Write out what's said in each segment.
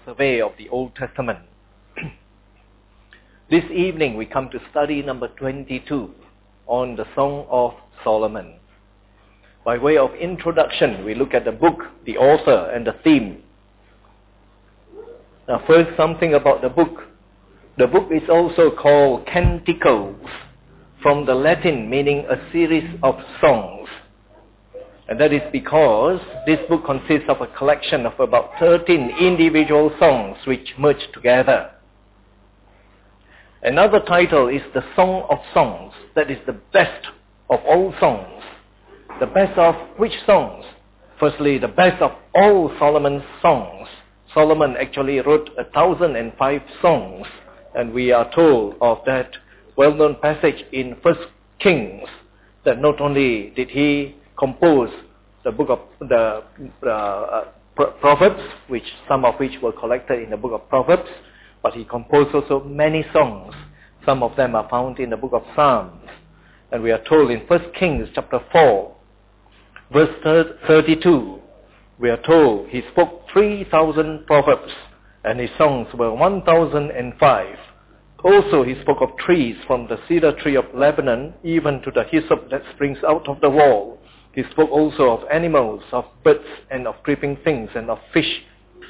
survey of the Old Testament. This evening we come to study number 22 on the Song of Solomon. By way of introduction, we look at the book, the author, and the theme. Now first, something about the book. The book is also called Canticles, from the Latin meaning a series of songs. And that is because this book consists of a collection of about 13 individual songs which merge together. Another title is the Song of Songs, that is the best of all songs. The best of which songs? Firstly, the best of all Solomon's songs. Solomon actually wrote 1,005 songs, and we are told of that well-known passage in 1 Kings, that not only did he compose the book of the Proverbs, which some of which were collected in the book of Proverbs, but he composed also many songs. Some of them are found in the book of Psalms. And we are told in 1 Kings chapter 4, verse 32, we are told he spoke 3,000 proverbs, and his songs were 1,005. Also he spoke of trees, from the cedar tree of Lebanon even to the hyssop that springs out of the wall. He spoke also of animals, of birds, and of creeping things, and of fish.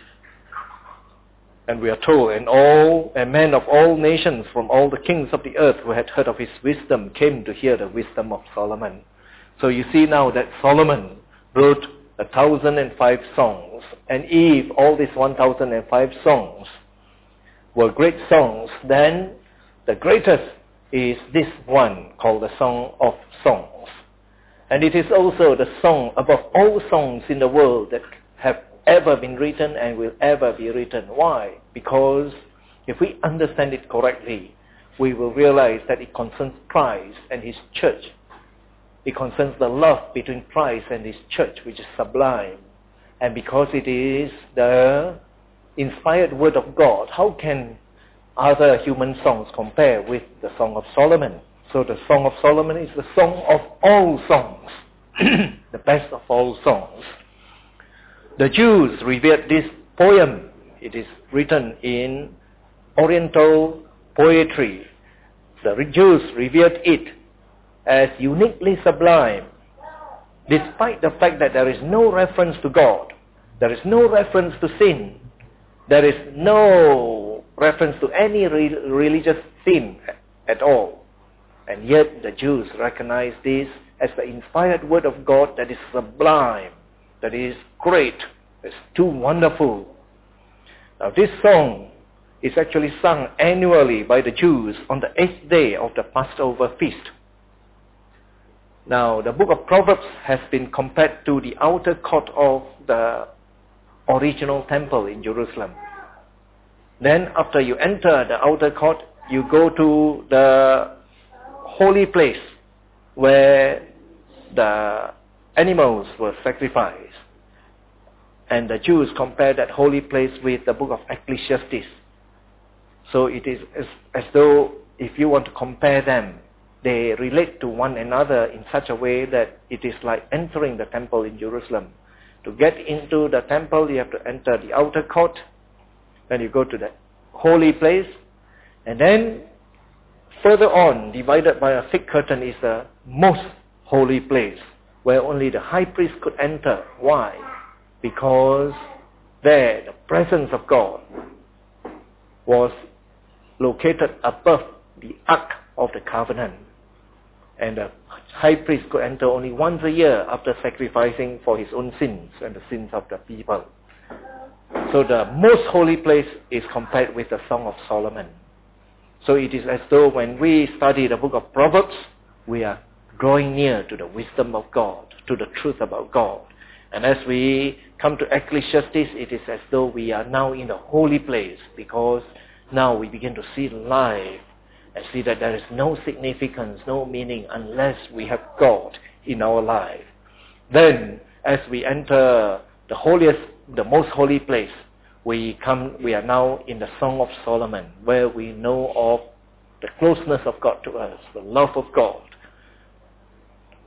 And we are told, and men of all nations from all the kings of the earth who had heard of his wisdom came to hear the wisdom of Solomon. So you see now that Solomon wrote 1,005 songs, and if all these 1,005 songs were great songs, then the greatest is this one called the Song of Songs. And it is also the song above all songs in the world that have ever been written and will ever be written. Why? Because if we understand it correctly, we will realize that it concerns Christ and his church. It concerns the love between Christ and his church, which is sublime. And because it is the inspired word of God, how can other human songs compare with the Song of Solomon? So the Song of Solomon is the song of all songs, the best of all songs. The Jews revered this poem. It is written in Oriental poetry. The Jews revered it as uniquely sublime, despite the fact that there is no reference to God, there is no reference to sin, there is no reference to any religious theme at all. And yet the Jews recognize this as the inspired word of God that is sublime, that is great, it's too wonderful. Now this song is actually sung annually by the Jews on the 8th day of the Passover feast. Now the book of Proverbs has been compared to the outer court of the original temple in Jerusalem. Then after you enter the outer court, you go to the holy place where the animals were sacrificed. And the Jews compare that holy place with the book of Ecclesiastes. So it is as though if you want to compare them, they relate to one another in such a way that it is like entering the temple in Jerusalem. To get into the temple, you have to enter the outer court, then you go to the holy place, and then further on, divided by a thick curtain, is the most holy place, where only the high priest could enter. Why? Because there, the presence of God was located above the Ark of the Covenant. And the high priest could enter only once a year after sacrificing for his own sins and the sins of the people. So the most holy place is compared with the Song of Solomon. So it is as though when we study the book of Proverbs, we are drawing near to the wisdom of God, to the truth about God. And as we come to Ecclesiastes, it is as though we are now in the holy place, because now we begin to see life and see that there is no significance, no meaning unless we have God in our life. Then, as we enter the holiest, the most holy place, we are now in the Song of Solomon, where we know of the closeness of God to us, the love of God.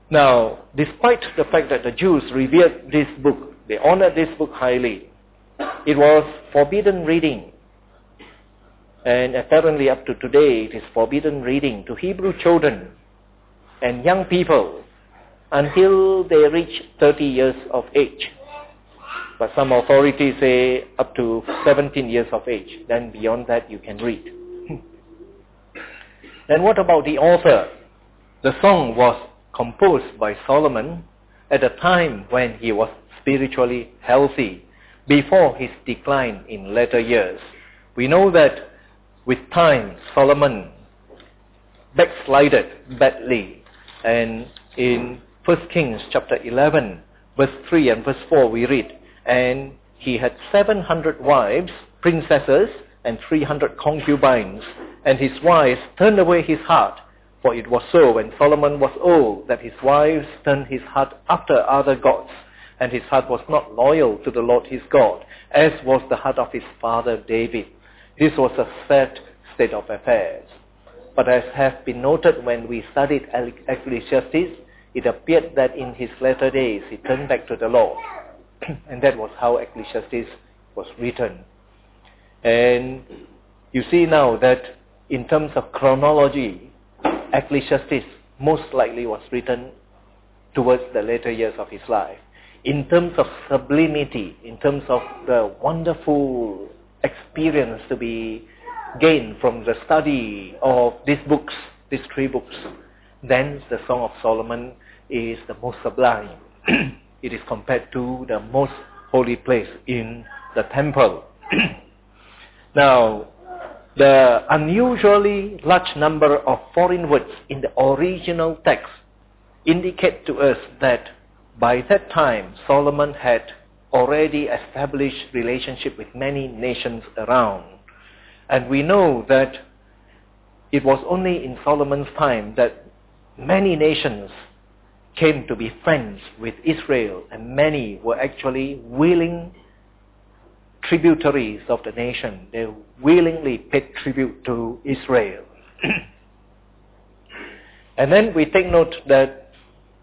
Now, despite the fact that the Jews revered this book, they honored this book highly, It was forbidden reading. And apparently up to today, it is forbidden reading to Hebrew children and young people until they reach 30 years of age. But some authorities say up to 17 years of age. Then beyond that, you can read. Then what about the author? The song was composed by Solomon at a time when he was spiritually healthy, before his decline in later years. We know that with time, Solomon backslided badly. And in 1 Kings chapter 11, verse 3 and verse 4, we read, and he had 700 wives, princesses, and 300 concubines. And his wives turned away his heart. For it was so when Solomon was old that his wives turned his heart after other gods. And his heart was not loyal to the Lord his God, as was the heart of his father David. This was a sad state of affairs. But as has been noted when we studied Ecclesiastes, it appeared that in his latter days he turned back to the Lord. And that was how Ecclesiastes was written. And you see now that in terms of chronology, Ecclesiastes most likely was written towards the later years of his life. In terms of sublimity, in terms of the wonderful experience to be gained from the study of these books, these three books, then the Song of Solomon is the most sublime. It is compared to the most holy place in the temple. Now, the unusually large number of foreign words in the original text indicate to us that by that time Solomon had already established relationship with many nations around. And we know that it was only in Solomon's time that many nations came to be friends with Israel, and many were actually willing tributaries of the nation. They willingly paid tribute to Israel. And then we take note that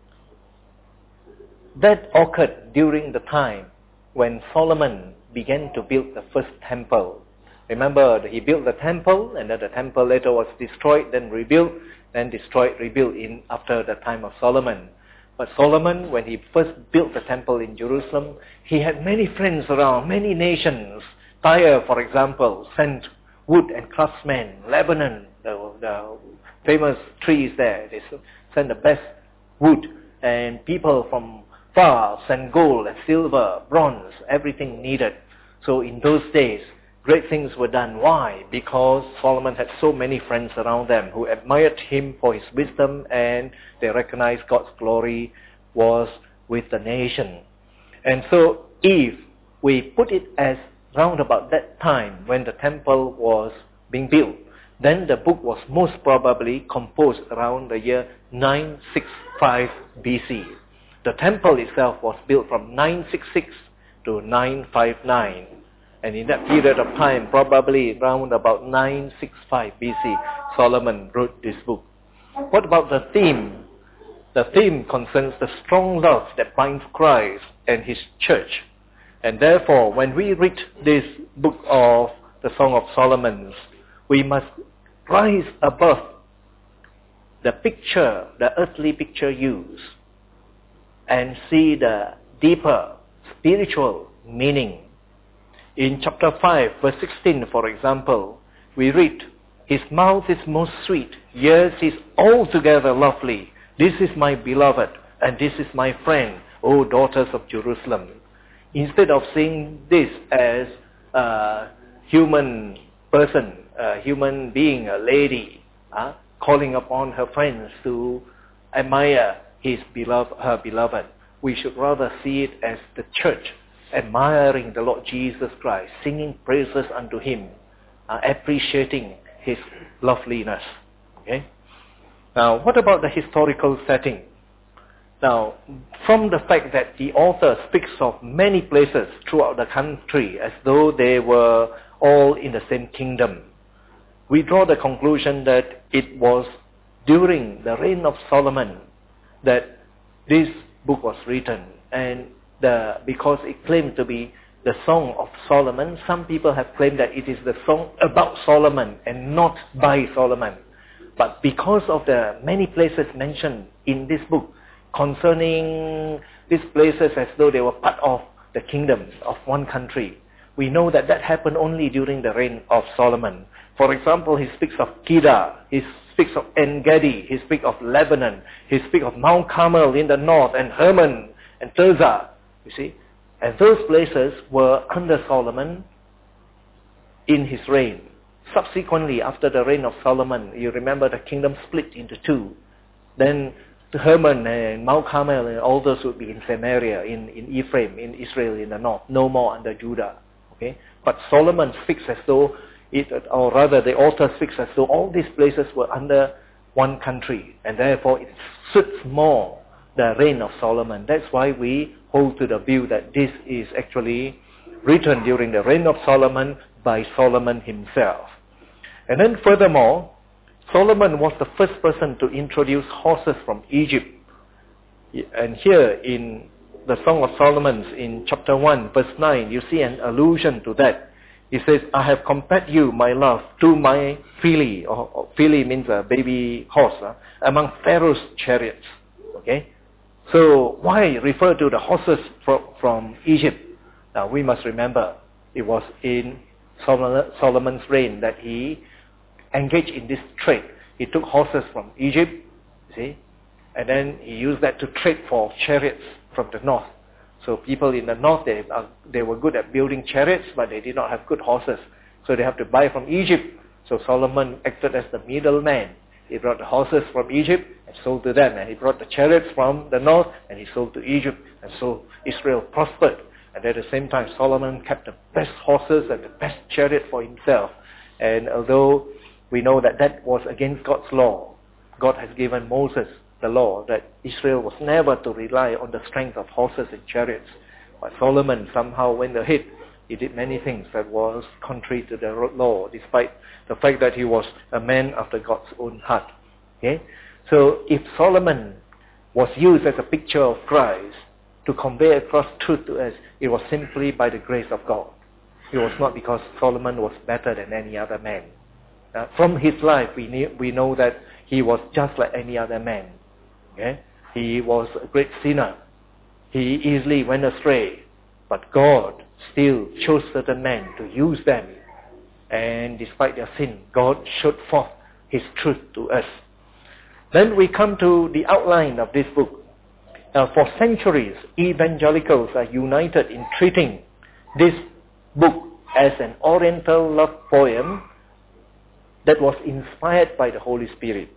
occurred during the time when Solomon began to build the first temple. Remember, he built the temple, and then the temple later was destroyed, then rebuilt, then destroyed, rebuilt after the time of Solomon. But Solomon, when he first built the temple in Jerusalem, he had many friends around, many nations. Tyre, for example, sent wood and craftsmen. Lebanon, the famous trees there, they sent the best wood. And people from far sent gold and silver, bronze, everything needed. So in those days, great things were done. Why? Because Solomon had so many friends around them who admired him for his wisdom, and they recognized God's glory was with the nation. And so if we put it as round about that time when the temple was being built, then the book was most probably composed around the year 965 BC. The temple itself was built from 966 to 959. And in that period of time, probably around about 965 BC, Solomon wrote this book. What about the theme? The theme concerns the strong love that binds Christ and his church. And therefore, when we read this book of the Song of Solomon, we must rise above the picture, the earthly picture used, and see the deeper spiritual meaning. In chapter 5, verse 16, for example, we read, his mouth is most sweet, yes, he is altogether lovely. This is my beloved, and this is my friend, O daughters of Jerusalem. Instead of seeing this as a human person, a human being, a lady, calling upon her friends to admire her beloved, we should rather see it as the church admiring the Lord Jesus Christ, singing praises unto him, appreciating his loveliness. Okay? Now, what about the historical setting? Now, from the fact that the author speaks of many places throughout the country as though they were all in the same kingdom, we draw the conclusion that it was during the reign of Solomon that this book was written, and because it claimed to be the Song of Solomon, some people have claimed that it is the song about Solomon and not by Solomon. But because of the many places mentioned in this book concerning these places as though they were part of the kingdoms of one country, we know that that happened only during the reign of Solomon. For example, he speaks of Kedar, he speaks of En-Gedi, he speaks of Lebanon, he speaks of Mount Carmel in the north, and Hermon and Tirzah, you see. And those places were under Solomon in his reign. Subsequently, after the reign of Solomon, you remember the kingdom split into two. Then Hermon and Mount Carmel and all those would be in Samaria, in Ephraim, in Israel in the north, no more under Judah. Okay? But Solomon speaks as though or rather the author speaks as though all these places were under one country, and therefore it suits more the reign of Solomon. That's why we hold to the view that this is actually written during the reign of Solomon by Solomon himself. And then furthermore, Solomon was the first person to introduce horses from Egypt. And here in the Song of Solomon in chapter 1 verse 9, you see an allusion to that. He says, I have compared you, my love, to my filly, or filly means a baby horse, among Pharaoh's chariots. Okay? So why refer to the horses from Egypt? Now we must remember, it was in Solomon's reign that he engaged in this trade. He took horses from Egypt, see, and then he used that to trade for chariots from the north. So people in the north, they were good at building chariots, but they did not have good horses. So they have to buy from Egypt. So Solomon acted as the middleman. He brought the horses from Egypt and sold to them. And he brought the chariots from the north and he sold to Egypt. And so Israel prospered. And at the same time, Solomon kept the best horses and the best chariot for himself. And although we know that that was against God's law, God has given Moses the law that Israel was never to rely on the strength of horses and chariots. But Solomon somehow went ahead. He did many things that was contrary to the law, despite the fact that he was a man after God's own heart. Okay? So if Solomon was used as a picture of Christ to convey across truth to us, it was simply by the grace of God. It was not because Solomon was better than any other man. From his life, we know that he was just like any other man. Okay? He was a great sinner. He easily went astray. But God still chose certain men to use them. And despite their sin, God showed forth His truth to us. Then we come to the outline of this book. Now, for centuries, evangelicals are united in treating this book as an Oriental love poem that was inspired by the Holy Spirit.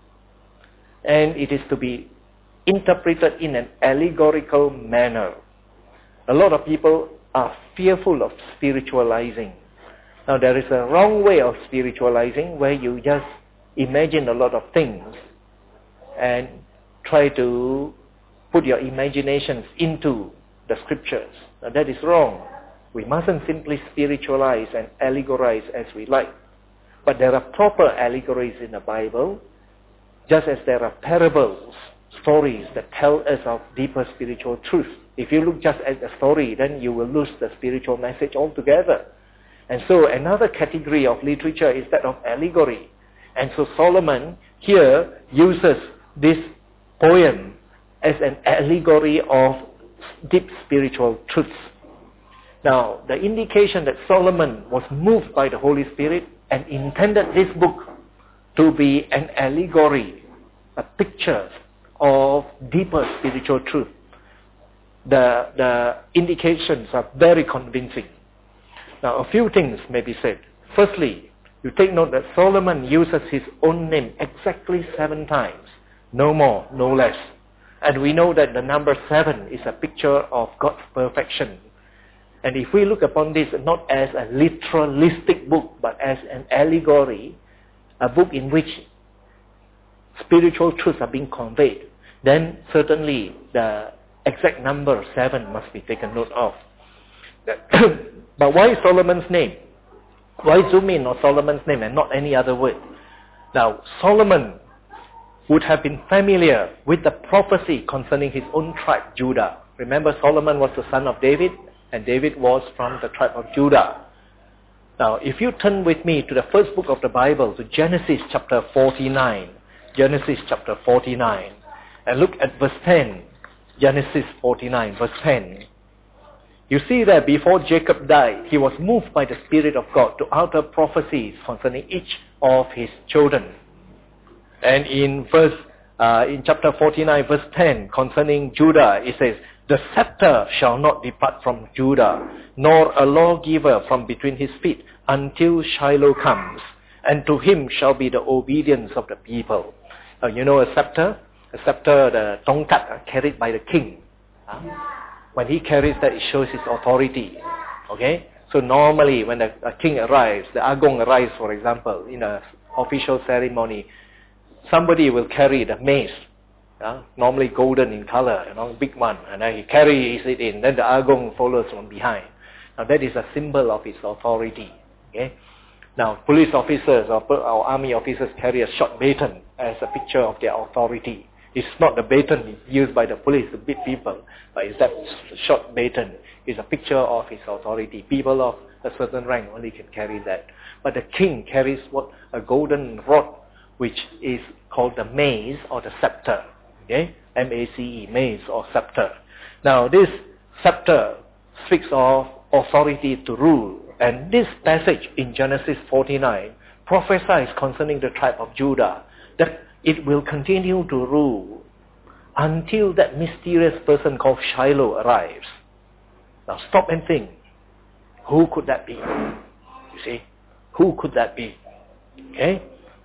And it is to be interpreted in an allegorical manner. A lot of people are fearful of spiritualizing. Now there is a wrong way of spiritualizing where you just imagine a lot of things and try to put your imaginations into the scriptures. Now that is wrong. We mustn't simply spiritualize and allegorize as we like. But there are proper allegories in the Bible, just as there are parables, stories that tell us of deeper spiritual truth. If you look just at the story, then you will lose the spiritual message altogether. And so another category of literature is that of allegory. And so Solomon here uses this poem as an allegory of deep spiritual truths. Now, the indication that Solomon was moved by the Holy Spirit and intended this book to be an allegory, a picture of deeper spiritual truth. The indications are very convincing. Now, a few things may be said. Firstly, you take note that Solomon uses his own name exactly 7 times. No more, no less. And we know that the number 7 is a picture of God's perfection. And if we look upon this not as a literalistic book, but as an allegory, a book in which spiritual truths are being conveyed, then certainly the exact number 7 must be taken note of. But why Solomon's name? Why zoom in on Solomon's name and not any other word? Now, Solomon would have been familiar with the prophecy concerning his own tribe, Judah. Remember, Solomon was the son of David. And David was from the tribe of Judah. Now, if you turn with me to the first book of the Bible, to Genesis chapter 49, Genesis chapter 49, and look at verse 10, Genesis 49, verse 10. You see that before Jacob died, he was moved by the Spirit of God to utter prophecies concerning each of his children. And in chapter 49, verse 10, concerning Judah, it says, the scepter shall not depart from Judah, nor a lawgiver from between his feet, until Shiloh comes, and to him shall be the obedience of the people. You know a scepter? A scepter, the tongkat, carried by the king. When he carries that, it shows his authority. Okay? So normally when a king arrives, the Agong arrives, for example, in an official ceremony, somebody will carry the mace. Normally golden in color, big one, and then he carries it in, then the Agong follows from behind. Now that is a symbol of his authority. Okay? Now police officers or army officers carry a short baton as a picture of their authority. It's not the baton used by the police to beat people, but it's that short baton. It's a picture of his authority. People of a certain rank only can carry that. But the king carries a golden rod, which is called the mace or the scepter. Okay? M-A-C-E, mace or scepter. Now this scepter speaks of authority to rule. And this passage in Genesis 49 prophesies concerning the tribe of Judah that it will continue to rule until that mysterious person called Shiloh arrives. Now stop and think. Who could that be? You see? Who could that be? Okay?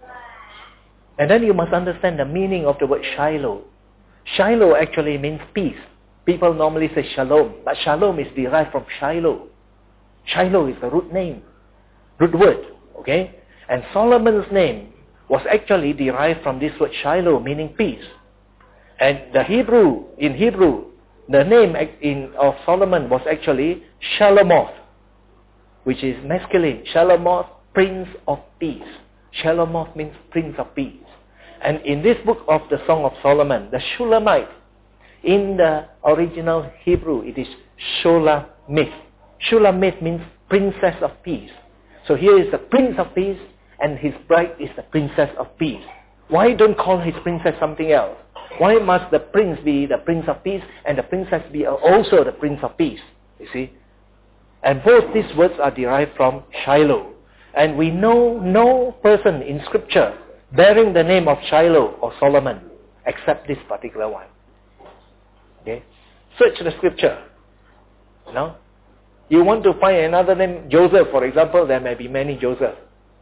And then you must understand the meaning of the word Shiloh. Shiloh actually means peace. People normally say shalom, but shalom is derived from Shiloh. Shiloh is the root word, okay? And Solomon's name was actually derived from this word Shiloh, meaning peace. And in Hebrew, the name of Solomon was actually Shalomoth, which is masculine. Shalomoth, Prince of Peace. Shalomoth means Prince of Peace. And in this book of the Song of Solomon, the Shulamite, in the original Hebrew, it is Shulamith. Shulamith means Princess of Peace. So here is the Prince of Peace, and his bride is the Princess of Peace. Why don't call his princess something else? Why must the prince be the Prince of Peace, and the princess be also the Prince of Peace? You see? And both these words are derived from Shiloh. And we know no person in Scripture bearing the name of Shiloh or Solomon, except this particular one. Okay? Search the Scripture. You want to find another name, Joseph, for example, there may be many Joseph.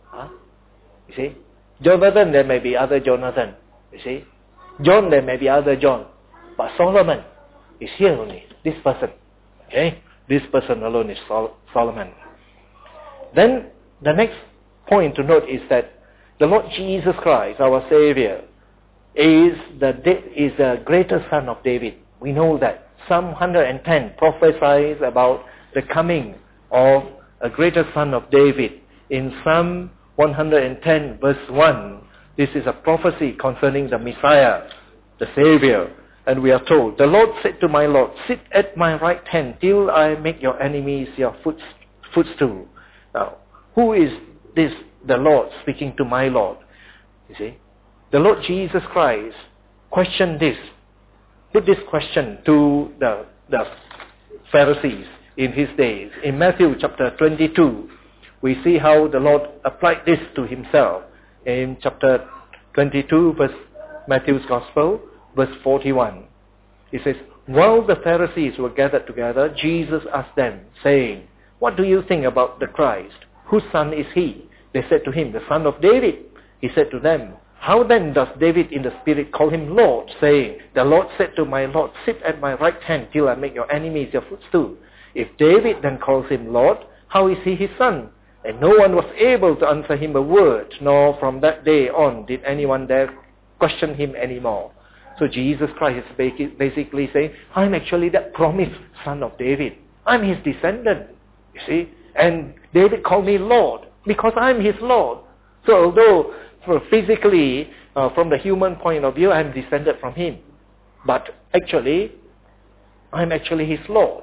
You see? Jonathan, there may be other Jonathan. You see? John, there may be other John. But Solomon is here only, this person. Okay? This person alone is Solomon. Then, the next point to note is that the Lord Jesus Christ, our Savior, is the greater son of David. We know that. Psalm 110 prophesies about the coming of a greater son of David. In Psalm 110 verse 1, this is a prophecy concerning the Messiah, the Savior. And we are told, the Lord said to my Lord, sit at my right hand till I make your enemies your footstool. Now, who is this, the Lord speaking to my Lord? You see, the Lord Jesus Christ questioned this, put this question to the Pharisees in his days. In Matthew chapter 22, we see how the Lord applied this to himself. In chapter 22, Matthew's Gospel, verse 41, it says, while the Pharisees were gathered together, Jesus asked them, saying, what do you think about the Christ? Whose son is he? They said to him, the son of David. He said to them, how then does David in the Spirit call him Lord, saying, the Lord said to my Lord, sit at my right hand till I make your enemies your footstool. If David then calls him Lord, how is he his son? And no one was able to answer him a word, nor from that day on did anyone dare question him anymore. So Jesus Christ is basically saying, I'm actually that promised son of David. I'm his descendant, you see. And David called me Lord because I'm his Lord. So although physically, from the human point of view, I'm descended from him. But actually, I'm actually his Lord.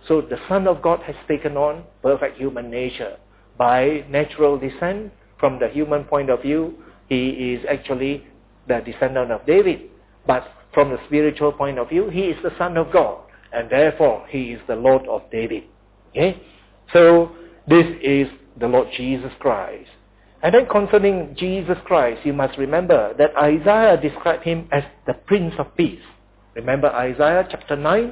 So the Son of God has taken on perfect human nature. By natural descent, from the human point of view, he is actually the descendant of David. But from the spiritual point of view, he is the Son of God. And therefore, he is the Lord of David. Okay? So, this is the Lord Jesus Christ. And then concerning Jesus Christ, you must remember that Isaiah described him as the Prince of Peace. Remember Isaiah chapter 9?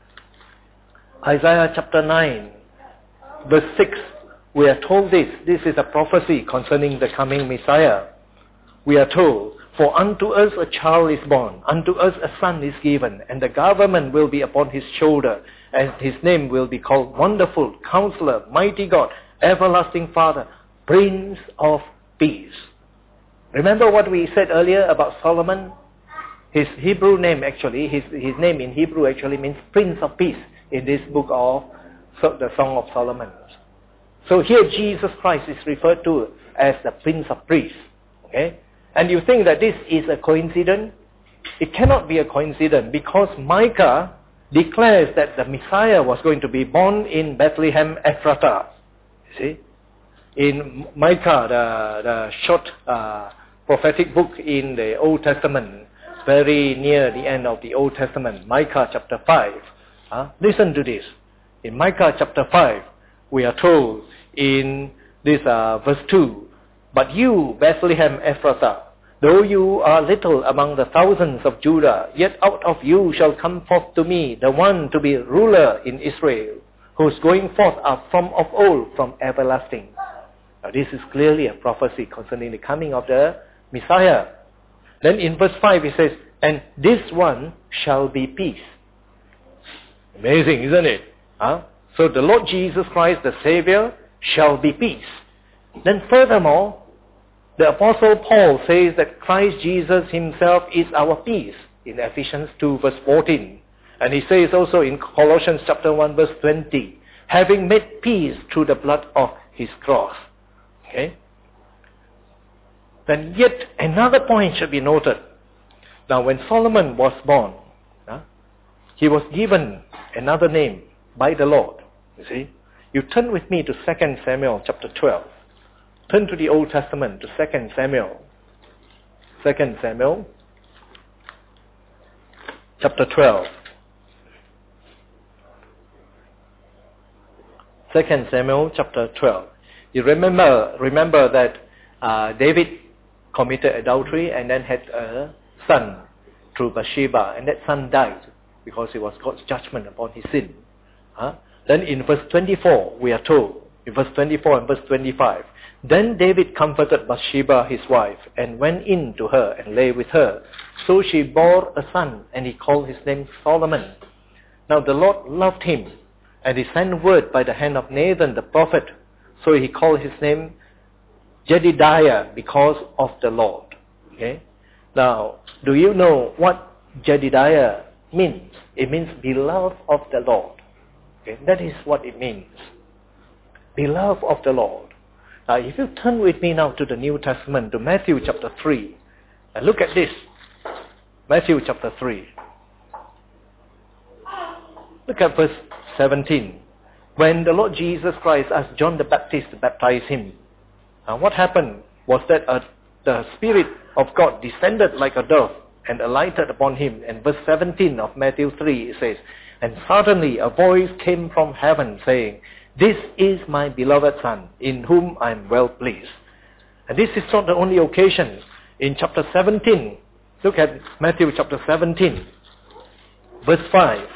Isaiah chapter 9, verse 6, we are told this. This is a prophecy concerning the coming Messiah. We are told, for unto us a child is born, unto us a son is given, and the government will be upon his shoulder, and his name will be called Wonderful, Counselor, Mighty God, Everlasting Father, Prince of Peace. Remember what we said earlier about Solomon? His Hebrew name actually, his name in Hebrew actually means Prince of Peace in this book of the Song of Solomon. So here Jesus Christ is referred to as the Prince of Peace. Okay? And you think that this is a coincidence? It cannot be a coincidence because Micah declares that the Messiah was going to be born in Bethlehem Ephratah. You see? In Micah, the short prophetic book in the Old Testament, very near the end of the Old Testament, Micah chapter 5. Listen to this. In Micah chapter 5, we are told in this verse 2, but you, Bethlehem Ephratah, though you are little among the thousands of Judah, yet out of you shall come forth to me the one to be ruler in Israel, whose going forth are from of old, from everlasting. Now this is clearly a prophecy concerning the coming of the Messiah. Then in verse 5 it says, and this one shall be peace. Amazing, isn't it? So the Lord Jesus Christ, the Savior, shall be peace. Then furthermore, the Apostle Paul says that Christ Jesus himself is our peace in Ephesians 2 verse 14. And he says also in Colossians chapter 1 verse 20, having made peace through the blood of his cross. Okay? Then yet another point should be noted. Now when Solomon was born, he was given another name by the Lord. You see? You turn with me to 2 Samuel chapter 12. Turn to the Old Testament, to 2 Samuel. 2 Samuel chapter 12. 2 Samuel chapter 12. You remember that David committed adultery and then had a son through Bathsheba, and that son died because it was God's judgment upon his sin. Then in verse 24, we are told, in verse 24 and verse 25, then David comforted Bathsheba his wife, and went in to her and lay with her. So she bore a son, and he called his name Solomon. Now the Lord loved him, and he sent word by the hand of Nathan the prophet. So he called his name Jedidiah, because of the Lord. Okay? Now, do you know what Jedidiah means? It means beloved of the Lord. Okay? That is what it means. Beloved of the Lord. Now, if you turn with me now to the New Testament, to Matthew chapter 3, and look at this. Matthew chapter 3. Look at verse 17. When the Lord Jesus Christ asked John the Baptist to baptize him, what happened was that the Spirit of God descended like a dove and alighted upon him. And verse 17 of Matthew 3, it says, and suddenly a voice came from heaven saying, this is my beloved Son, in whom I am well pleased. And this is not the only occasion. In chapter 17, look at Matthew chapter 17, verse 5.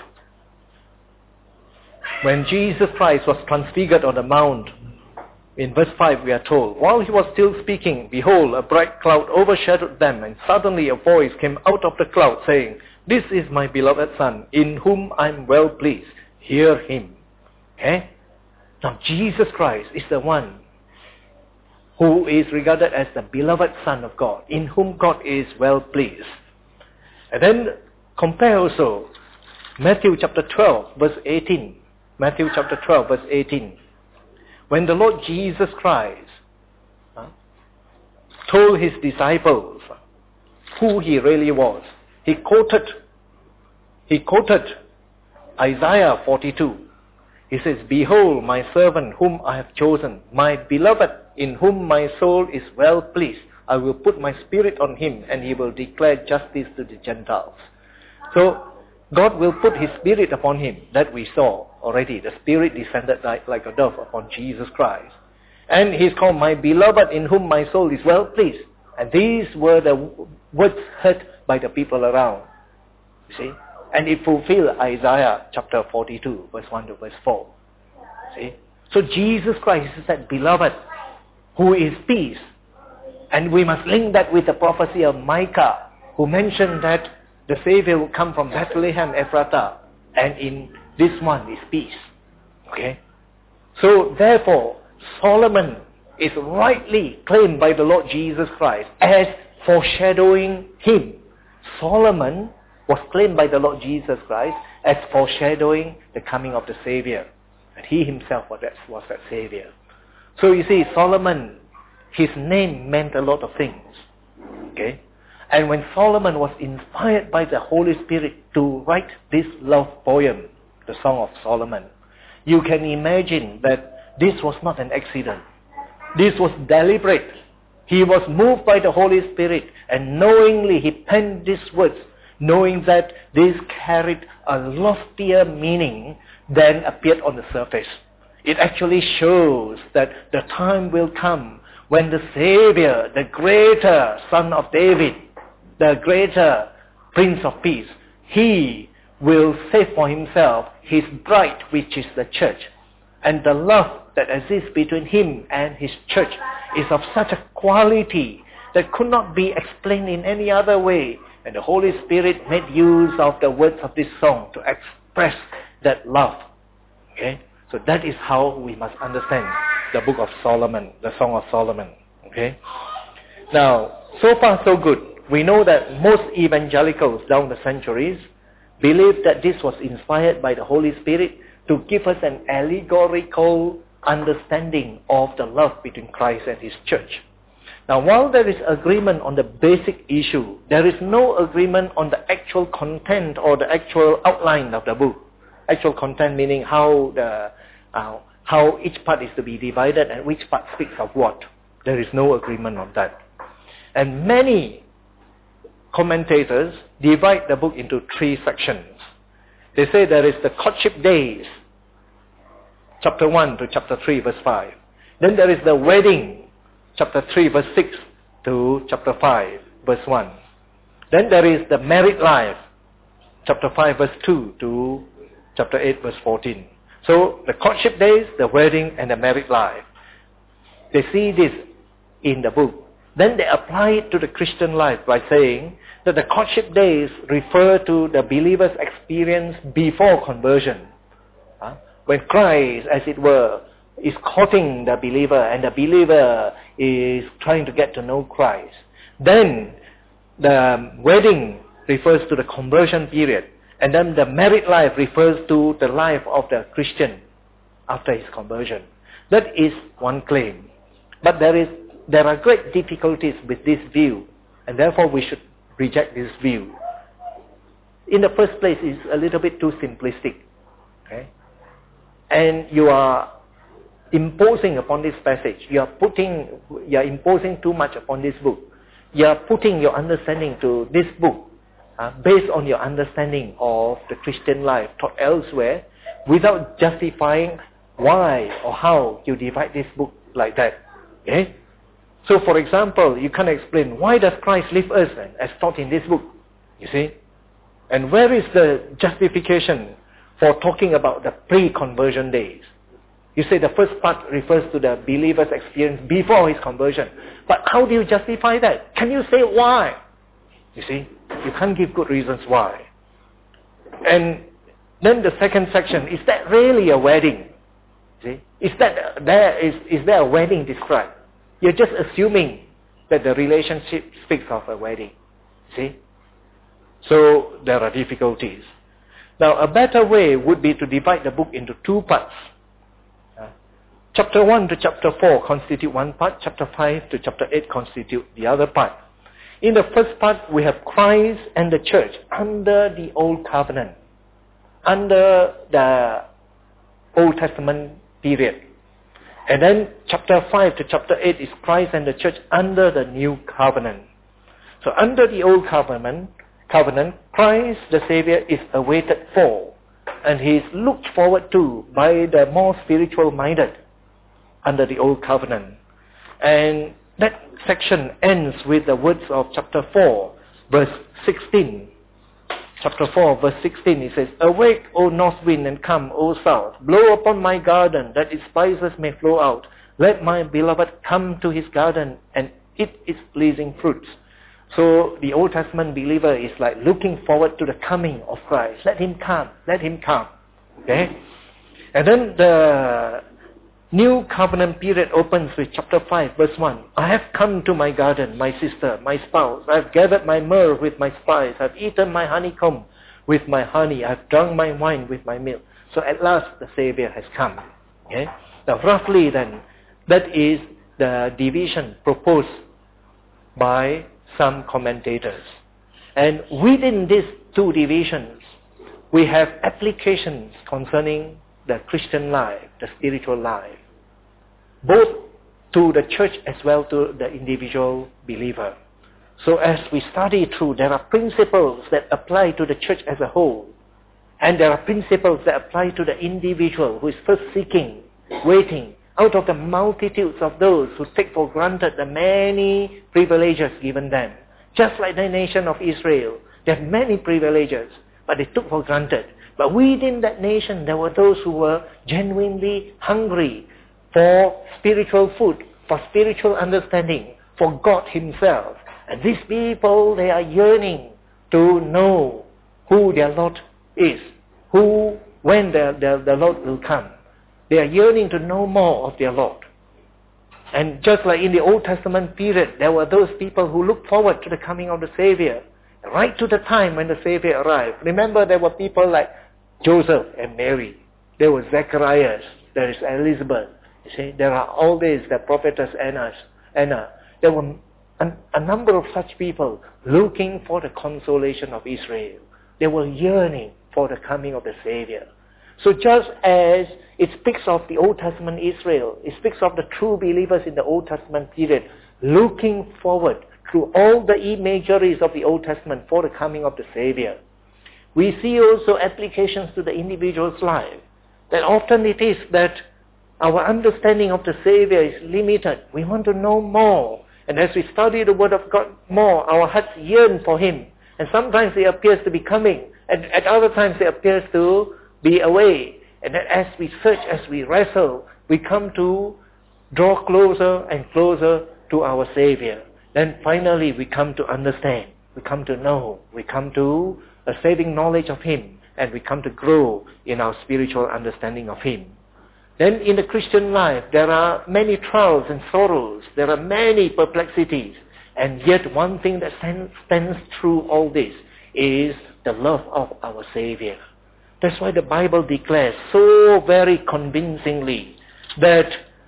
When Jesus Christ was transfigured on the mount, in verse 5 we are told, while he was still speaking, behold, a bright cloud overshadowed them, and suddenly a voice came out of the cloud saying, this is my beloved Son, in whom I am well pleased. Hear him. Okay? Now Jesus Christ is the one who is regarded as the beloved Son of God, in whom God is well pleased. And then compare also Matthew chapter 12 verse 18. Matthew chapter 12 verse 18. When the Lord Jesus Christ told his disciples who he really was, he quoted Isaiah 42. He says, "Behold, my servant whom I have chosen, my beloved, in whom my soul is well pleased. I will put my spirit on him, and he will declare justice to the Gentiles." So, God will put his spirit upon him. That we saw already. The spirit descended like a dove upon Jesus Christ. And he's called my beloved, in whom my soul is well pleased. And these were the words heard by the people around. You see? And it fulfilled Isaiah chapter 42, verse 1 to verse 4. See? So Jesus Christ is that beloved who is peace. And we must link that with the prophecy of Micah, who mentioned that the Savior will come from Bethlehem, Ephrathah, and in this one is peace. Okay? So therefore, Solomon is rightly claimed by the Lord Jesus Christ as foreshadowing him. Solomon was claimed by the Lord Jesus Christ as foreshadowing the coming of the Savior. And he himself was that Savior. So you see, Solomon, his name meant a lot of things. Okay? And when Solomon was inspired by the Holy Spirit to write this love poem, the Song of Solomon, you can imagine that this was not an accident. This was deliberate. He was moved by the Holy Spirit, and knowingly he penned these words, knowing that this carried a loftier meaning than appeared on the surface. It actually shows that the time will come when the Savior, the greater Son of David, the greater Prince of Peace, he will save for himself his bride, which is the church. And the love that exists between him and his church is of such a quality that could not be explained in any other way. And the Holy Spirit made use of the words of this song to express that love. Okay? So that is how we must understand the book of Solomon, the Song of Solomon. Okay? Now, so far so good. We know that most evangelicals down the centuries believe that this was inspired by the Holy Spirit to give us an allegorical understanding of the love between Christ and his church. Now, while there is agreement on the basic issue, there is no agreement on the actual content or the actual outline of the book. Actual content meaning how each part is to be divided and which part speaks of what. There is no agreement on that. And many commentators divide the book into 3 sections. They say there is the courtship days, chapter 1 to chapter 3, verse 5. Then there is the wedding, chapter 3, verse 6 to chapter 5, verse 1. Then there is the married life, chapter 5, verse 2 to chapter 8, verse 14. So the courtship days, the wedding, and the married life. They see this in the book. Then they apply it to the Christian life by saying that the courtship days refer to the believer's experience before conversion. When Christ, as it were, is courting the believer and the believer is trying to get to know Christ. Then the wedding refers to the conversion period. And then the married life refers to the life of the Christian after his conversion. That is one claim. But there are great difficulties with this view, and therefore we should reject this view. In the first place, it's a little bit too simplistic. Okay? And you are imposing upon this passage. You are imposing too much upon this book. You are putting your understanding to this book based on your understanding of the Christian life taught elsewhere, without justifying why or how you divide this book like that. Okay? So, for example, you can explain, why does Christ leave us then, as taught in this book? You see? And where is the justification for talking about the pre-conversion days? You say the first part refers to the believer's experience before his conversion. But how do you justify that? Can you say why? You see? You can't give good reasons why. And then the second section, is that really a wedding? See? Is there a wedding described? You're just assuming that the relationship speaks of a wedding. See? So there are difficulties. Now, a better way would be to divide the book into 2 parts. Chapter 1 to chapter 4 constitute one part. Chapter 5 to chapter 8 constitute the other part. In the first part, we have Christ and the church under the old covenant, under the Old Testament period. And then chapter 5 to chapter 8 is Christ and the church under the new covenant. So under the old covenant, Christ the Savior is awaited for, and he is looked forward to by the more spiritual minded under the old covenant. And that section ends with the words of chapter 4, verse 16. Chapter 4, verse 16, it says, "Awake, O north wind, and come, O south. Blow upon my garden, that its spices may flow out. Let my beloved come to his garden and eat its pleasing fruits." So the Old Testament believer is like looking forward to the coming of Christ. Let him come. Let him come. Okay? And then the New Covenant period opens with chapter 5, verse 1. "I have come to my garden, my sister, my spouse. I have gathered my myrrh with my spice. I have eaten my honeycomb with my honey. I have drunk my wine with my milk." So at last the Savior has come. Okay? Now roughly then, that is the division proposed by some commentators. And within these two divisions, we have applications concerning the Christian life, the spiritual life, both to the church as well to the individual believer. So as we study through, there are principles that apply to the church as a whole, and there are principles that apply to the individual who is first seeking, waiting, out of the multitudes of those who take for granted the many privileges given them. Just like the nation of Israel, they have many privileges, but they took for granted. But within that nation, there were those who were genuinely hungry for spiritual food, for spiritual understanding, for God himself. And these people, they are yearning to know who their Lord is, when the Lord will come. They are yearning to know more of their Lord. And just like in the Old Testament period, there were those people who looked forward to the coming of the Savior, right to the time when the Savior arrived. Remember, there were people like Joseph and Mary. There was Zacharias. There is Elizabeth. You see, there are all these, the prophetess Anna. There were a number of such people looking for the consolation of Israel. They were yearning for the coming of the Savior. So just as it speaks of the Old Testament Israel, it speaks of the true believers in the Old Testament period, looking forward through all the imageries of the Old Testament for the coming of the Savior. We see also applications to the individual's life. That often it is that our understanding of the Savior is limited. We want to know more. And as we study the Word of God more, our hearts yearn for Him. And sometimes He appears to be coming. And at other times He appears to be away. And then as we search, as we wrestle, we come to draw closer and closer to our Savior. Then finally we come to understand. We come to know. We come to a saving knowledge of Him. And we come to grow in our spiritual understanding of Him. Then in the Christian life, there are many trials and sorrows. There are many perplexities. And yet one thing that stands through all this is the love of our Savior. That's why the Bible declares so very convincingly that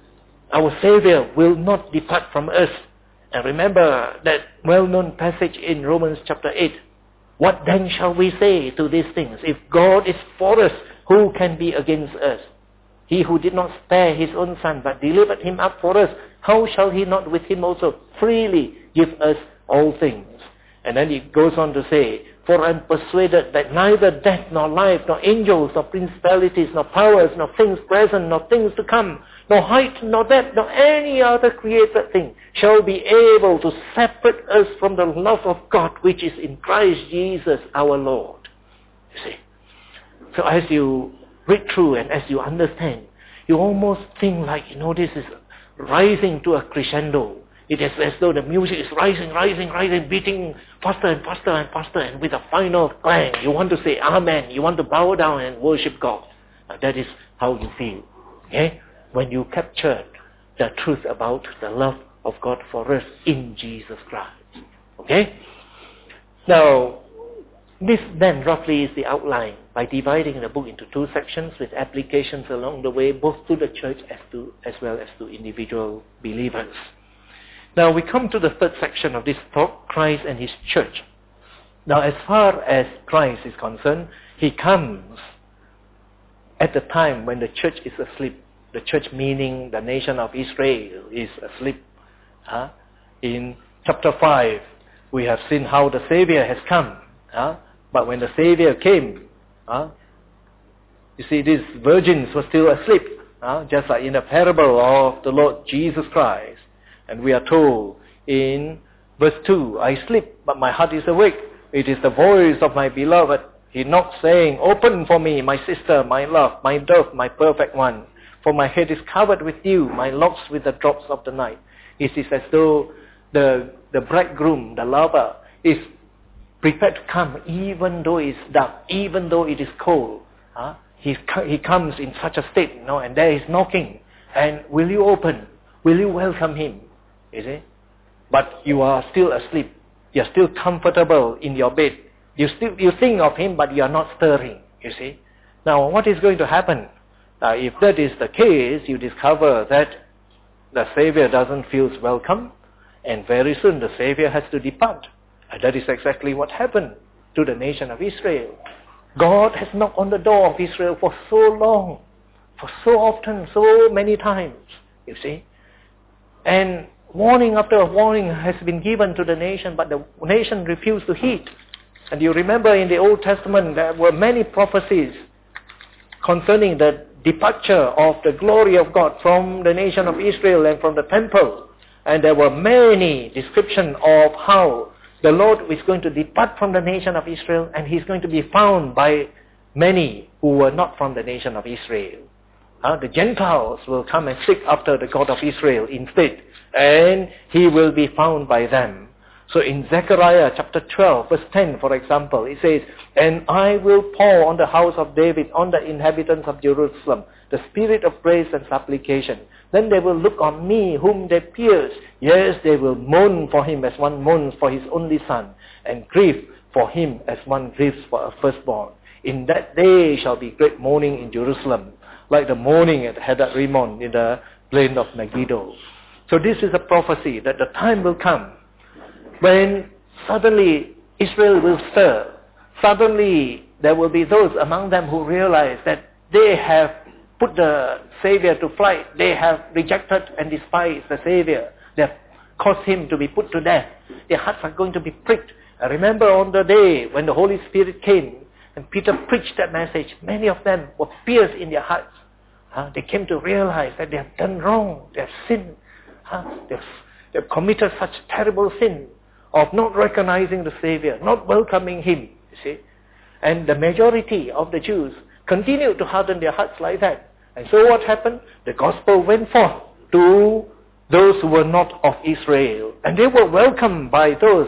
our Savior will not depart from us. And remember that well-known passage in Romans chapter 8. What then shall we say to these things? If God is for us, who can be against us? He who did not spare his own Son, but delivered him up for us, how shall he not with him also freely give us all things? And then he goes on to say, for I am persuaded that neither death, nor life, nor angels, nor principalities, nor powers, nor things present, nor things to come, nor height, nor depth, nor any other created thing shall be able to separate us from the love of God which is in Christ Jesus our Lord. You see. So as you read through and as you understand, you almost think like, this is rising to a crescendo. It is as though the music is rising, beating faster and faster and faster, and with a final clang, you want to say Amen. You want to bow down and worship God. That is how you feel. Okay? When you capture the truth about the love of God for us in Jesus Christ. Okay? Now, this then roughly is the outline by dividing the book into two sections with applications along the way, both to the church as well as to individual believers. Now we come to the third section of this talk, Christ and His church. Now as far as Christ is concerned, He comes at the time when the church is asleep. The church meaning the nation of Israel is asleep. In chapter 5, we have seen how the Savior has come. But when the Savior came, you see, these virgins were still asleep. Just like in the parable of the Lord Jesus Christ. And we are told in verse 2, I sleep, but my heart is awake. It is the voice of my beloved. He knocks, saying, open for me, my sister, my love, my dove, my perfect one. For my head is covered with dew, my locks with the drops of the night. It is as though the bridegroom, the lover, is prepared to come even though it's dark, even though it is cold. He comes in such a state, and there is knocking. And will you open? Will you welcome him? You see? But you are still asleep. You're still comfortable in your bed. You think of him, but you are not stirring. You see? Now, what is going to happen? If that is the case, you discover that the Savior doesn't feel welcome, and very soon the Savior has to depart. And that is exactly what happened to the nation of Israel. God has knocked on the door of Israel for so long, for so often, so many times, you see. And warning after warning has been given to the nation, but the nation refused to heed. And you remember in the Old Testament there were many prophecies concerning the departure of the glory of God from the nation of Israel and from the temple. And there were many descriptions of how the Lord is going to depart from the nation of Israel, and he's going to be found by many who were not from the nation of Israel. The Gentiles will come and seek after the God of Israel instead, and he will be found by them. So in Zechariah chapter 12, verse 10, for example, it says, and I will pour on the house of David, on the inhabitants of Jerusalem, the spirit of praise and supplication. Then they will look on me whom they pierced. Yes, they will mourn for him as one mourns for his only son, and grieve for him as one grieves for a firstborn. In that day shall be great mourning in Jerusalem, like the mourning at Hadad Rimmon in the plain of Megiddo. So this is a prophecy that the time will come when suddenly Israel will stir. Suddenly there will be those among them who realize that they have put the Savior to flight. They have rejected and despised the Savior. They have caused him to be put to death. Their hearts are going to be pricked. I remember on the day when the Holy Spirit came and Peter preached that message, many of them were pierced in their hearts. They came to realize that they have done wrong. They have sinned. They have committed such terrible sin of not recognizing the Savior, not welcoming him, you see. And the majority of the Jews continued to harden their hearts like that. And so what happened? The gospel went forth to those who were not of Israel. And they were welcomed by those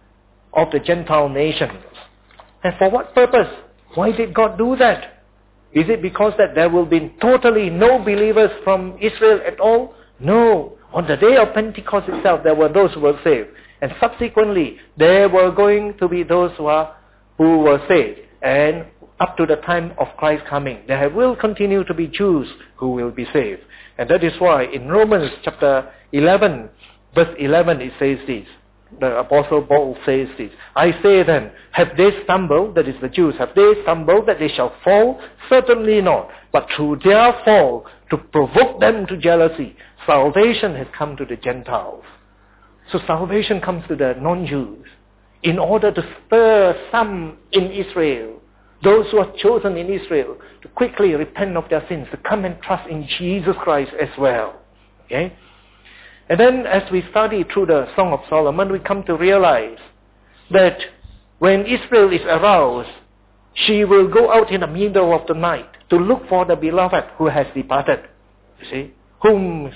of the Gentile nations. And for what purpose? Why did God do that? Is it because that there will be totally no believers from Israel at all? No. On the day of Pentecost itself, there were those who were saved. And subsequently, there were going to be those who were saved. And up to the time of Christ's coming, there will continue to be Jews who will be saved. And that is why in Romans chapter 11, verse 11, it says this. The Apostle Paul says this. I say then, have they stumbled, that is the Jews, have they stumbled that they shall fall? Certainly not. But through their fall, to provoke them to jealousy, salvation has come to the Gentiles. So salvation comes to the non-Jews in order to spur some in Israel, those who are chosen in Israel, to quickly repent of their sins, to come and trust in Jesus Christ as well. Okay? And then as we study through the Song of Solomon, we come to realize that when Israel is aroused, she will go out in the middle of the night to look for the beloved who has departed, you see, whom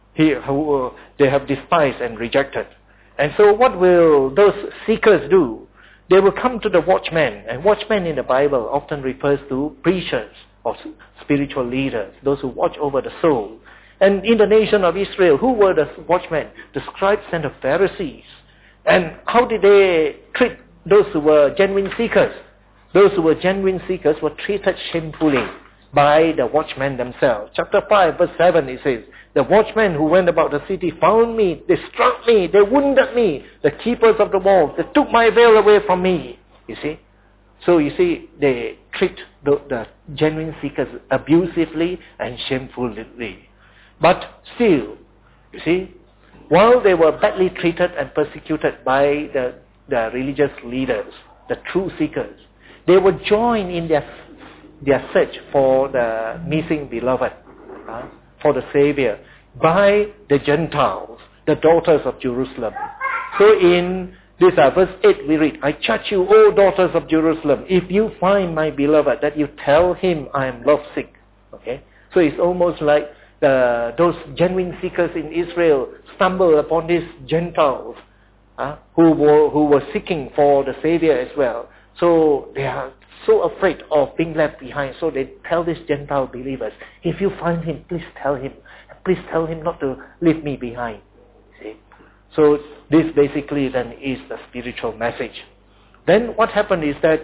they have despised and rejected. And so what will those seekers do? They will come to the watchmen. And watchmen in the Bible often refers to preachers or spiritual leaders, those who watch over the soul. And in the nation of Israel, who were the watchmen? The scribes and the Pharisees. And how did they treat those who were genuine seekers? Those who were genuine seekers were treated shamefully by the watchmen themselves. Chapter 5, verse 7, it says, the watchmen who went about the city found me, they struck me, they wounded me. The keepers of the walls, they took my veil away from me. You see? So you see, they treat the genuine seekers abusively and shamefully. But still, you see, while they were badly treated and persecuted by the religious leaders, the true seekers, they were joined in their search for the missing beloved, for the Savior, by the Gentiles, the daughters of Jerusalem. So in this verse 8 we read, I charge you, O daughters of Jerusalem, if you find my beloved, that you tell him I am lovesick. Okay? So it's almost like those genuine seekers in Israel stumble upon these Gentiles who were seeking for the Savior as well. So they are so afraid of being left behind. So they tell these Gentile believers, if you find him, please tell him not to leave me behind. See? So this basically then is the spiritual message. Then what happened is that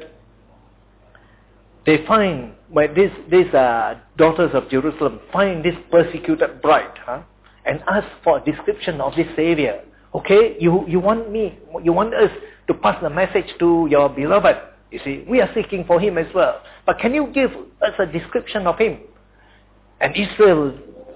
they find, these daughters of Jerusalem find this persecuted bride and ask for a description of this Savior. Okay, you want us to pass the message to your beloved. You see, we are seeking for him as well. But can you give us a description of him? And Israel,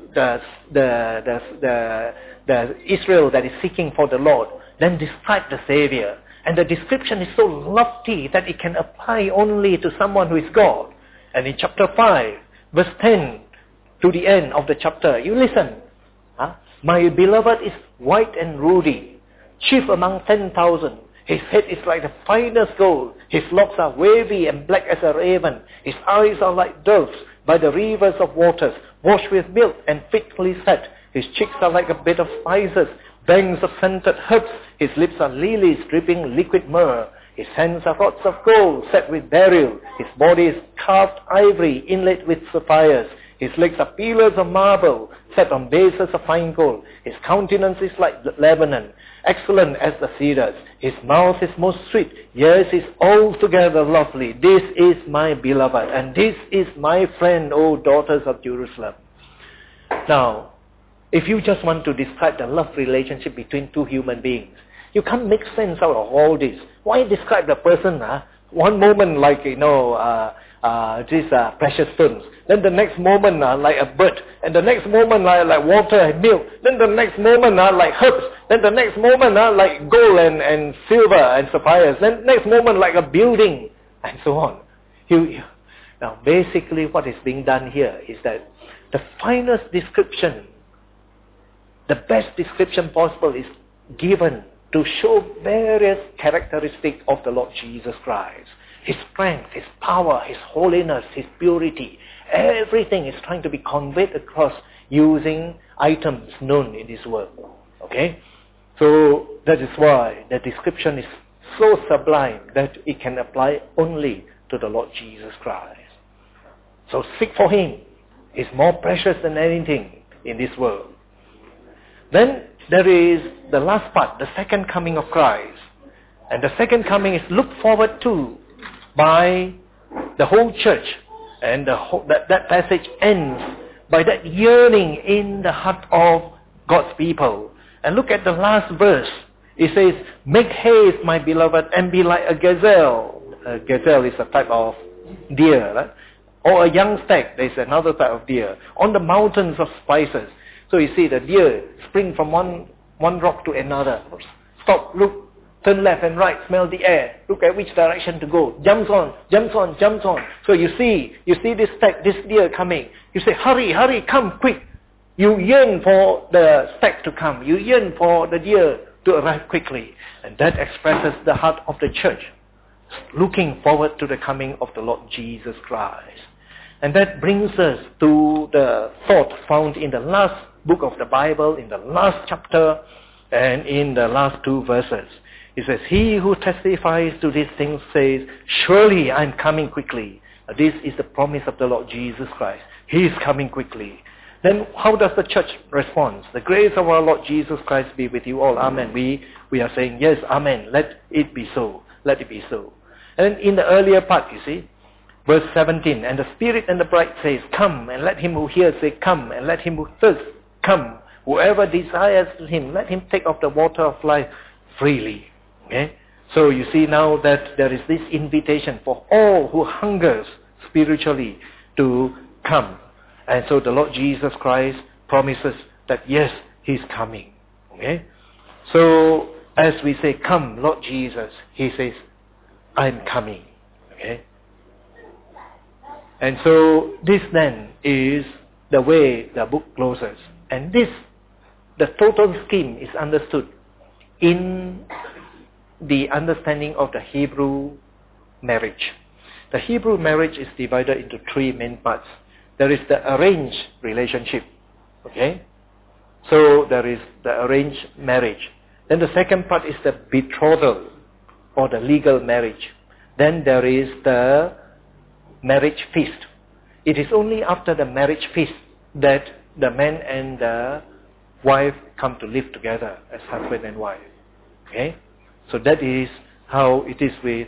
the Israel that is seeking for the Lord, then describe the Savior. And the description is so lofty that it can apply only to someone who is God. And in chapter 5, verse 10 to the end of the chapter, you listen. My beloved is white and ruddy, chief among 10,000. His head is like the finest gold. His locks are wavy and black as a raven. His eyes are like doves by the rivers of waters, washed with milk and fitly set. His cheeks are like a bed of spices, banks of scented herbs. His lips are lilies dripping liquid myrrh. His hands are rods of gold set with beryl. His body is carved ivory inlaid with sapphires. His legs are pillars of marble set on bases of fine gold. His countenance is like Lebanon, excellent as the cedars. His mouth is most sweet. Yes, is altogether lovely. This is my beloved, and this is my friend, O daughters of Jerusalem. Now, if you just want to describe the love relationship between two human beings, you can't make sense out of all this. Why describe the person? One moment like, these precious stones. Then the next moment like a bird. And the next moment like water and milk. Then the next moment like herbs. Then the next moment like gold and silver and sapphires. Then next moment like a building and so on. Now basically what is being done here is that the finest description, the best description possible is given to show various characteristics of the Lord Jesus Christ. His strength, His power, His holiness, His purity. Everything is trying to be conveyed across using items known in this world. Okay? So that is why the description is so sublime that it can apply only to the Lord Jesus Christ. So seek for Him. He's more precious than anything in this world. Then there is the last part, the second coming of Christ. And the second coming is looked forward to by the whole church. And that passage ends by that yearning in the heart of God's people. And look at the last verse. It says, make haste, my beloved, and be like a gazelle. A gazelle is a type of deer, right? Or a young stag, there is another type of deer. On the mountains of spices. So you see the deer spring from one rock to another. Stop, look, turn left and right, smell the air, look at which direction to go, jumps on. So you see this stag, this deer coming. You say, hurry, come, quick. You yearn for the stag to come. You yearn for the deer to arrive quickly. And that expresses the heart of the church, looking forward to the coming of the Lord Jesus Christ. And that brings us to the thought found in the last book of the Bible, in the last chapter, and in the last two verses. It says, he who testifies to these things says, surely I am coming quickly. This is the promise of the Lord Jesus Christ. He is coming quickly. Then how does the church respond? The grace of our Lord Jesus Christ be with you all. Amen. We are saying, yes, amen. Let it be so. Let it be so. And in the earlier part, you see, verse 17, and the Spirit and the bride says, come, and let him who hears say, come, and let him who thirsts come. Whoever desires him, let him take of the water of life freely. Okay? So you see now that there is this invitation for all who hungers spiritually to come. And so the Lord Jesus Christ promises that yes, He's coming. Okay? So as we say, come Lord Jesus, He says, I'm coming. Okay? And so this then is the way the book closes. And this, the total scheme is understood in the understanding of the Hebrew marriage. The Hebrew marriage is divided into three main parts. There is the arranged relationship. Okay? So there is the arranged marriage. Then the second part is the betrothal or the legal marriage. Then there is the marriage feast. It is only after the marriage feast that the man and the wife come to live together as husband and wife. Okay? So that is how it is with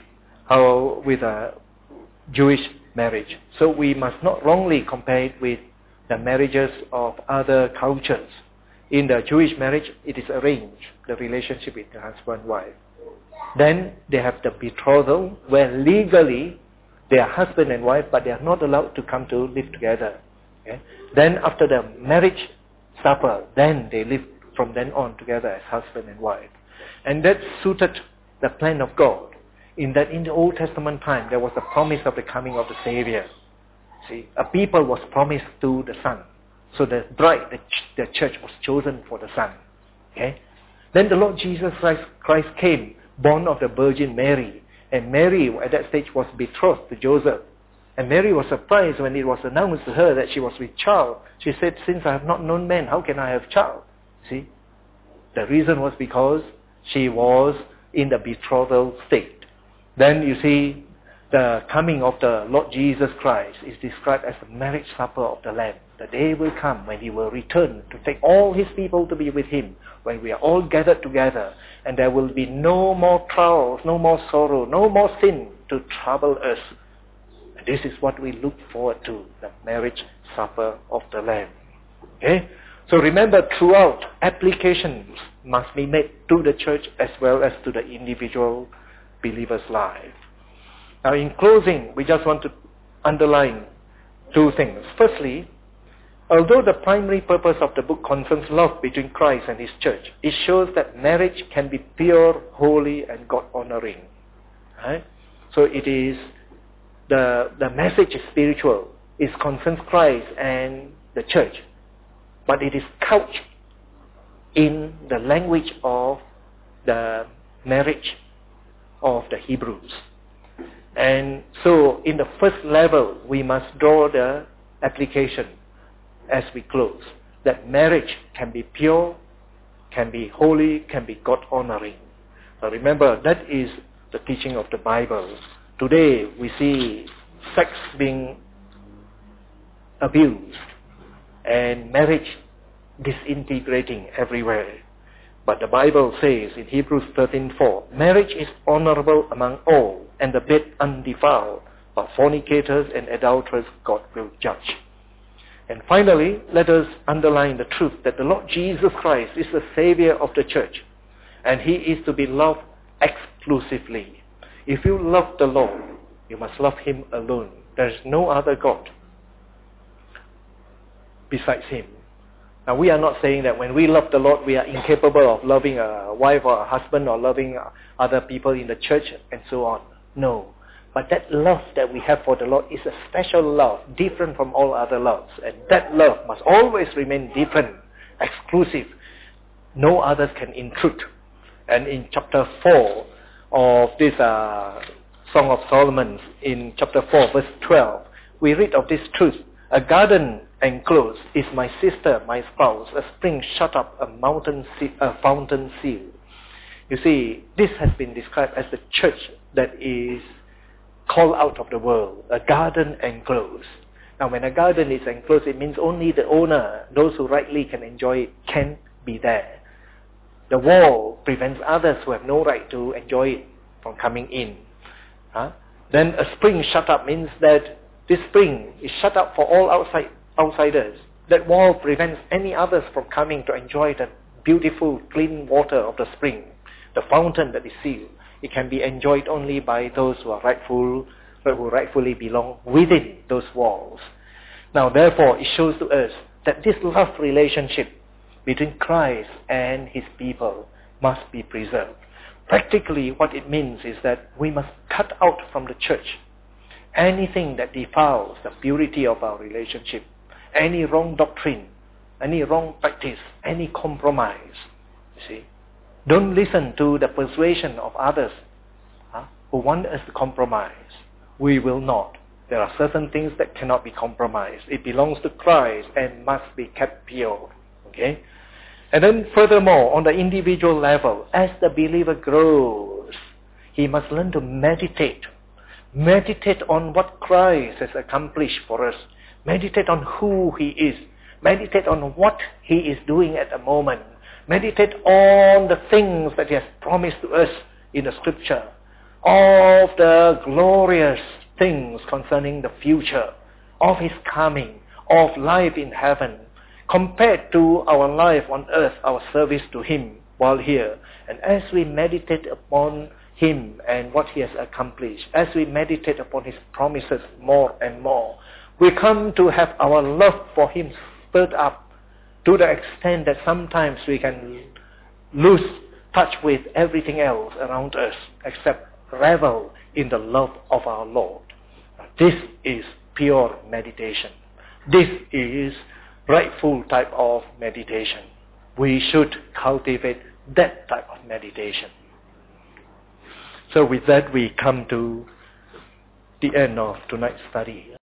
a Jewish marriage. So we must not wrongly compare it with the marriages of other cultures. In the Jewish marriage, it is arranged, the relationship with the husband and wife. Then they have the betrothal, where legally they are husband and wife, but they are not allowed to come to live together. Okay? Then after the marriage supper, then they live from then on together as husband and wife. And that suited the plan of God. In that in the Old Testament time, there was a promise of the coming of the Savior. See, a people was promised to the Son. So the bride, the church was chosen for the Son. Okay? Then the Lord Jesus Christ came, born of the Virgin Mary. And Mary at that stage was betrothed to Joseph. And Mary was surprised when it was announced to her that she was with child. She said, since I have not known man, how can I have child? See? The reason was because she was in the betrothal state. Then you see, the coming of the Lord Jesus Christ is described as the marriage supper of the Lamb. The day will come when He will return to take all His people to be with Him, when we are all gathered together, and there will be no more trials, no more sorrow, no more sin to trouble us. And this is what we look forward to, the marriage supper of the Lamb. Okay? So remember, throughout, applications must be made to the church as well as to the individual believer's life. Now in closing, we just want to underline two things. Firstly, although the primary purpose of the book concerns love between Christ and His church, it shows that marriage can be pure, holy, and God-honoring. Right? So it is, the message is spiritual. It concerns Christ and the church. But it is couched in the language of the marriage of the Hebrews. And so in the first level, we must draw the application as we close, that marriage can be pure, can be holy, can be God-honoring. Now remember, that is the teaching of the Bible. Today we see sex being abused and marriage disintegrating everywhere. But the Bible says in Hebrews 13:4, marriage is honorable among all, and the bed undefiled, but fornicators and adulterers God will judge. And finally, let us underline the truth that the Lord Jesus Christ is the Savior of the church, and He is to be loved exclusively. If you love the Lord, you must love Him alone. There is no other God besides Him. Now we are not saying that when we love the Lord, we are incapable of loving a wife or a husband or loving other people in the church and so on. No. But that love that we have for the Lord is a special love, different from all other loves. And that love must always remain different, exclusive. No others can intrude. And in chapter 4 of this Song of Solomon, in chapter 4, verse 12, we read of this truth. A garden enclosed is my sister, my spouse, a spring shut up, a fountain seal. You see, this has been described as the church that is called out of the world, a garden enclosed. Now when a garden is enclosed, it means only the owner, those who rightly can enjoy it, can be there. The wall prevents others who have no right to enjoy it from coming in. Then a spring shut up means that this spring is shut up for all outsiders. That wall prevents any others from coming to enjoy the beautiful, clean water of the spring, the fountain that is sealed. It can be enjoyed only by those who rightfully belong within those walls. Now, therefore, it shows to us that this love relationship between Christ and his people must be preserved. Practically, what it means is that we must cut out from the church anything that defiles the purity of our relationship, any wrong doctrine, any wrong practice, any compromise. You see, don't listen to the persuasion of others who want us to compromise. We will not. There are certain things that cannot be compromised. It belongs to Christ and must be kept pure. Okay? And then furthermore, on the individual level, as the believer grows, he must learn to meditate. Meditate on what Christ has accomplished for us. Meditate on who he is. Meditate on what he is doing at the moment. Meditate on the things that he has promised to us in the scripture. Of the glorious things concerning the future, of his coming, of life in heaven, compared to our life on earth, our service to him while here. And as we meditate upon him and what he has accomplished, as we meditate upon his promises more and more, we come to have our love for him stirred up to the extent that sometimes we can lose touch with everything else around us except revel in the love of our Lord. This is pure meditation. This is rightful type of meditation. We should cultivate that type of meditation. So with that, we come to the end of tonight's study.